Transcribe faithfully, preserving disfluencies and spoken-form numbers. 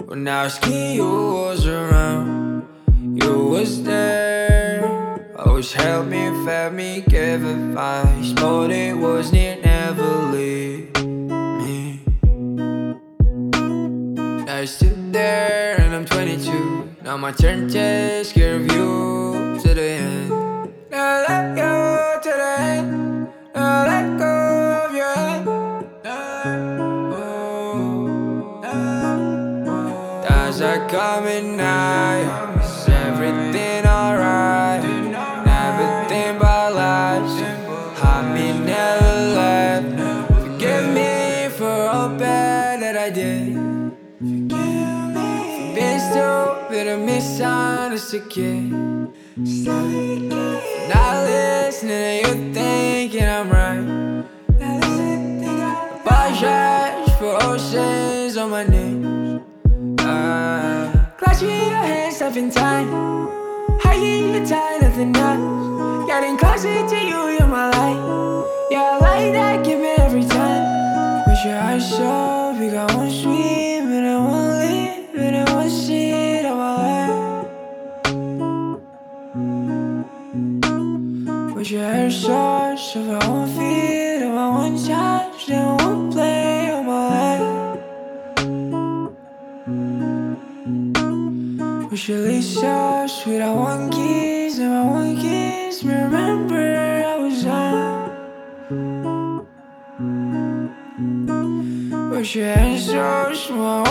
When I was kid, you was around, you was there. Always helped me, fed me, gave advice, but it was near, never leave me. Now you're still there and I'm twenty-two. Now my turn to scared of you to the end. Now let go to the end. Now let go of your hand. Times are coming now. Is everything alright? Never think about lies. I mean, never left. Forgive me for all bad that I did. Been stupid and misunderstood kid. Not listening to you thinking I'm right. Apologize for oceans on my knees. uh, Clutching your hands up in time, hiding your tie, nothing else. Getting closer to you, you're my light. You're a light that give me every time. With your eyes so big, I won't swim and I won't live and I won't sit on my lap. With your hair so soft, I won't feel and I won't touch and I won't play on my lap. With your lips so sweet, I want kiss and I want kiss me. Remember I was young. With your hands so small,